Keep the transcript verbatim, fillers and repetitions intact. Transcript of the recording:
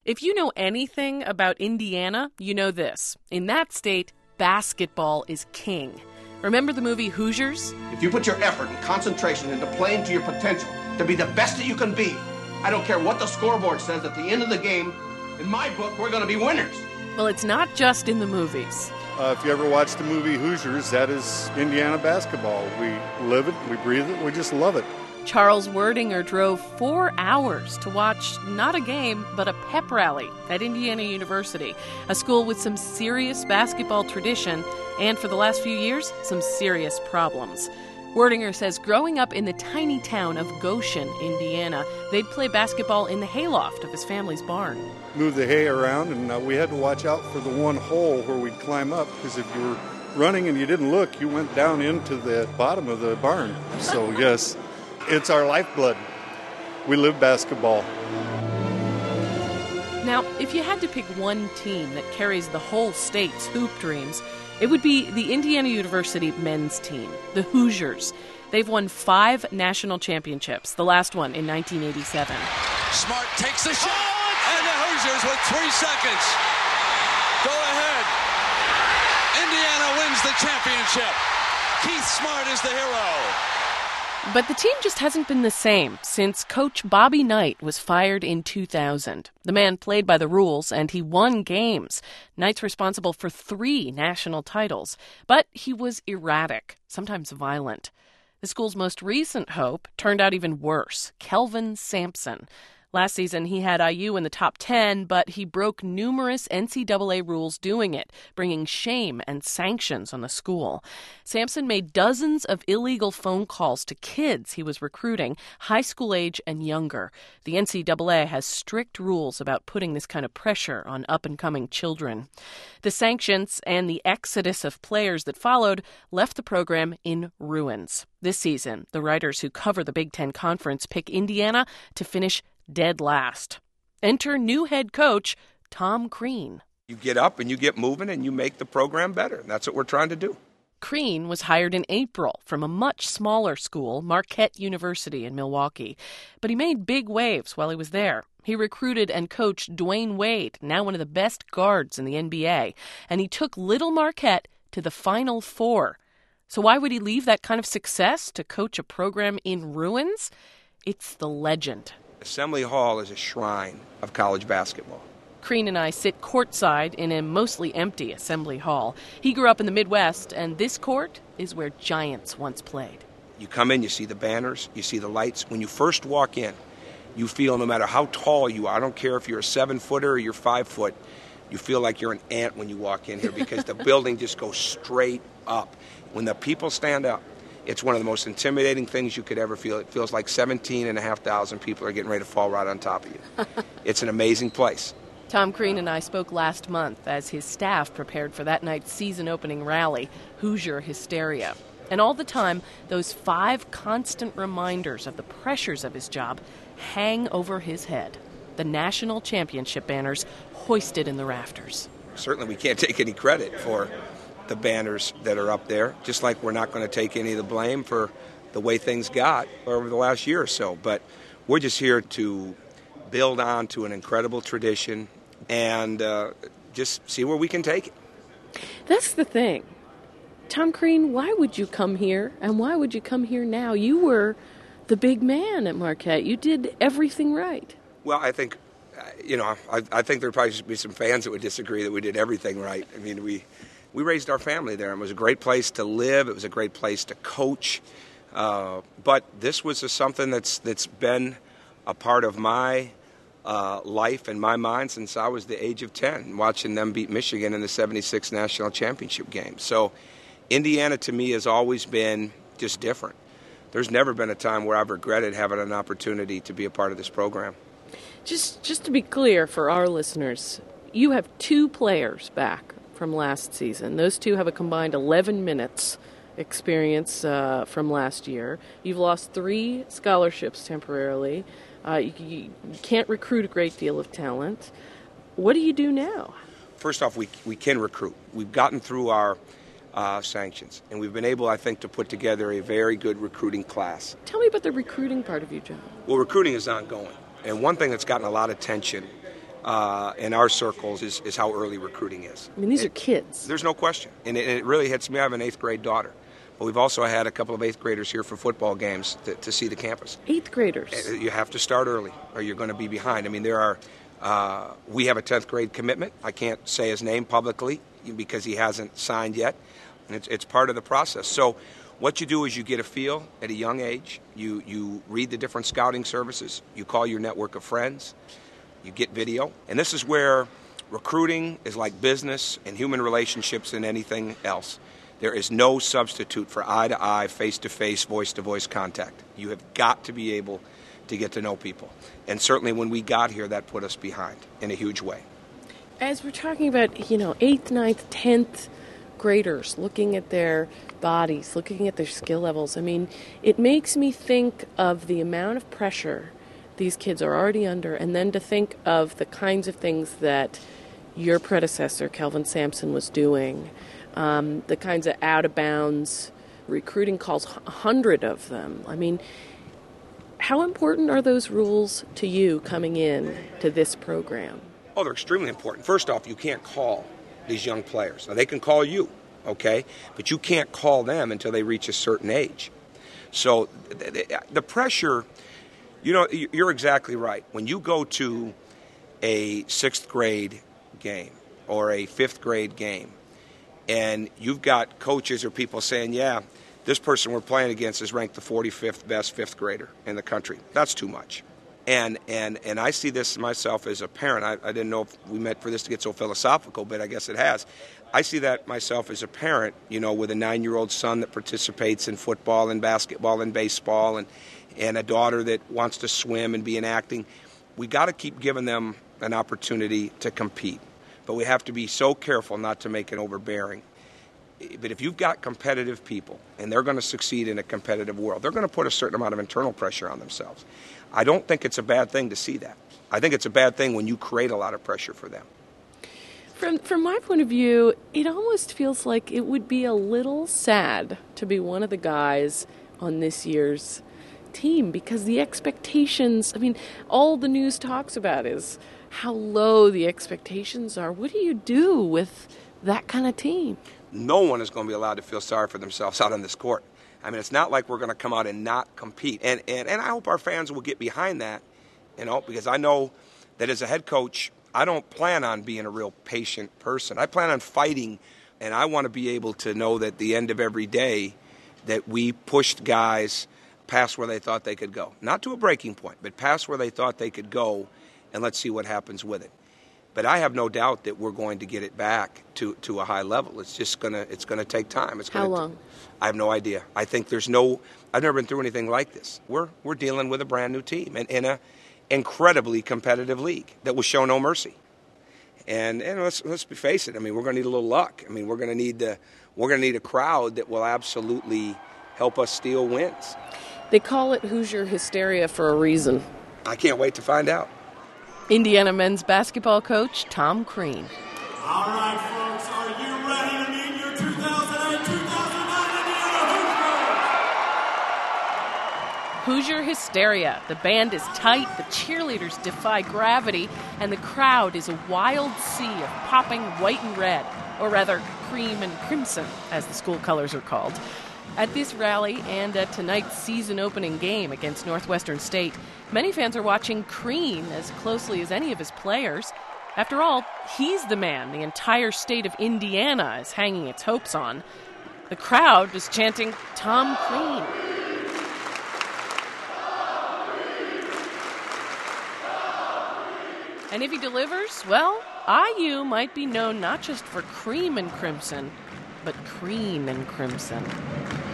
If you know anything about Indiana, you know this. In that state, basketball is king. Remember the movie Hoosiers? If you put your effort and concentration into playing to your potential, to be the best that you can be, I don't care what the scoreboard says at the end of the game, in my book, we're going to be winners. Well, it's not just in the movies. Uh, if you ever watch the movie Hoosiers, that is Indiana basketball. We live it, we breathe it, we just love it. Charles Werdinger drove four hours to watch not a game, but a pep rally at Indiana University, a school with some serious basketball tradition and, for the last few years, some serious problems. Werdinger says growing up in the tiny town of Goshen, Indiana, they'd play basketball in the hayloft of his family's barn. Move the hay around, and uh, we had to watch out for the one hole where we'd climb up, because if you were running and you didn't look, you went down into the bottom of the barn. So, yes, it's our lifeblood. We live basketball. Now, if you had to pick one team that carries the whole state's hoop dreams, it would be the Indiana University men's team, the Hoosiers. They've won five national championships, the last one in nineteen eighty-seven. Smart takes the shot, oh, and the Hoosiers with three seconds go ahead. Indiana wins the championship. Keith Smart is the hero. But the team just hasn't been the same since Coach Bobby Knight was fired in two thousand. The man played by the rules, and he won games. Knight's responsible for three national titles, but he was erratic, sometimes violent. The school's most recent hope turned out even worse, Kelvin Sampson. Last season, he had I U in the top ten, but he broke numerous N C double A rules doing it, bringing shame and sanctions on the school. Sampson made dozens of illegal phone calls to kids he was recruiting, high school age and younger. The N C double A has strict rules about putting this kind of pressure on up-and-coming children. The sanctions and the exodus of players that followed left the program in ruins. This season, the writers who cover the Big Ten Conference pick Indiana to finish dead last. Enter new head coach Tom Crean. You get up and you get moving and you make the program better. And that's what we're trying to do. Crean was hired in April from a much smaller school, Marquette University in Milwaukee. But he made big waves while he was there. He recruited and coached Dwayne Wade, now one of the best guards in the N B A. And he took Little Marquette to the Final Four. So why would he leave that kind of success to coach a program in ruins? It's the legend. Assembly Hall is a shrine of college basketball. Crean and I sit courtside in a mostly empty Assembly Hall. He grew up in the Midwest, and this court is where Giants once played. You come in, you see the banners, you see the lights. When you first walk in, you feel no matter how tall you are, I don't care if you're a seven-footer or you're five-foot, you feel like you're an ant when you walk in here because the building just goes straight up. When the people stand up, it's one of the most intimidating things you could ever feel. It feels like seventeen and a half thousand people are getting ready to fall right on top of you. It's an amazing place. Tom Crean and I spoke last month as his staff prepared for that night's season-opening rally, Hoosier Hysteria. And all the time, those five constant reminders of the pressures of his job hang over his head. The national championship banners hoisted in the rafters. Certainly we can't take any credit for the banners that are up there, just like we're not going to take any of the blame for the way things got over the last year or so. But we're just here to build on to an incredible tradition and uh, just see where we can take it. That's the thing. Tom Crean, why would you come here, and why would you come here now? You were the big man at Marquette. You did everything right. Well, I think, uh, you know, I, I think there'd probably be some fans that would disagree that we did everything right. I mean, we... We raised our family there, and it was a great place to live. It was a great place to coach. Uh, but this was a, something that's that's been a part of my uh, life and my mind since I was the age of ten, watching them beat Michigan in the seventy-six national championship game. So Indiana, to me, has always been just different. There's never been a time where I've regretted having an opportunity to be a part of this program. Just, just to be clear for our listeners, you have two players back from last season. Those two have a combined eleven minutes experience uh, from last year. You've lost three scholarships temporarily. Uh, you, you can't recruit a great deal of talent. What do you do now? First off, we we can recruit. We've gotten through our uh, sanctions, and we've been able, I think, to put together a very good recruiting class. Tell me about the recruiting part of your job. Well, recruiting is ongoing. And one thing that's gotten a lot of attention uh, in our circles is, is how early recruiting is. I mean, these it, are kids. There's no question. And it, it really hits me. I have an eighth grade daughter. But we've also had a couple of eighth graders here for football games to, to see the campus. Eighth graders. You have to start early or you're going to be behind. I mean, there are, uh, we have a tenth grade commitment. I can't say his name publicly because he hasn't signed yet. And it's, it's part of the process. So what you do is you get a feel at a young age. You, you read the different scouting services. You call your network of friends. You get video. And this is where recruiting is like business and human relationships and anything else. There is no substitute for eye-to-eye, face-to-face, voice-to-voice contact. You have got to be able to get to know people. And certainly when we got here, that put us behind in a huge way. As we're talking about, you know, eighth, ninth, tenth graders, looking at their bodies, looking at their skill levels, I mean, it makes me think of the amount of pressure these kids are already under, and then to think of the kinds of things that your predecessor, Kelvin Sampson, was doing. Um, the kinds of out-of-bounds recruiting calls, a hundred of them. I mean, how important are those rules to you coming in to this program? Oh, they're extremely important. First off, you can't call these young players. Now, they can call you, okay? But you can't call them until they reach a certain age. So the, the pressure, you know, you're exactly right. When you go to a sixth grade game or a fifth grade game, and you've got coaches or people saying, yeah, this person we're playing against is ranked the forty-fifth best fifth grader in the country. That's too much. And and and I see this myself as a parent. I, I didn't know if we meant for this to get so philosophical, but I guess it has. I see that myself as a parent, you know, with a nine-year-old son that participates in football and basketball and baseball and, and a daughter that wants to swim and be in acting. We got to keep giving them an opportunity to compete. But we have to be so careful not to make it overbearing. But if you've got competitive people, and they're going to succeed in a competitive world, they're going to put a certain amount of internal pressure on themselves. I don't think it's a bad thing to see that. I think it's a bad thing when you create a lot of pressure for them. From from my point of view, it almost feels like it would be a little sad to be one of the guys on this year's team because the expectations, I mean, all the news talks about is how low the expectations are. What do you do with that kind of team? No one is going to be allowed to feel sorry for themselves out on this court. I mean, it's not like we're going to come out and not compete. And, and, and I hope our fans will get behind that, you know, because I know that as a head coach, I don't plan on being a real patient person. I plan on fighting, and I want to be able to know that at the end of every day that we pushed guys past where they thought they could go. Not to a breaking point, but past where they thought they could go, and let's see what happens with it. But I have no doubt that we're going to get it back to, to a high level. It's just gonna it's gonna take time. It's gonna How long? T- I have no idea. I think there's no. I've never been through anything like this. We're we're dealing with a brand new team and in a incredibly competitive league that will show no mercy. And and let's let's face it. I mean, we're going to need a little luck. I mean, we're going to need the we're going to need a crowd that will absolutely help us steal wins. They call it Hoosier hysteria for a reason. I can't wait to find out. Indiana men's basketball coach Tom Crean. All right, folks, are you ready to meet your two thousand eight two thousand nine Indiana Hoosiers? Hoosier hysteria. The band is tight, the cheerleaders defy gravity, and the crowd is a wild sea of popping white and red, or rather cream and crimson, as the school colors are called. At this rally and at tonight's season-opening game against Northwestern State, many fans are watching Crean as closely as any of his players. After all, he's the man the entire state of Indiana is hanging its hopes on. The crowd is chanting, Tom Crean. And if he delivers, well, I U might be known not just for cream and crimson, but cream and crimson.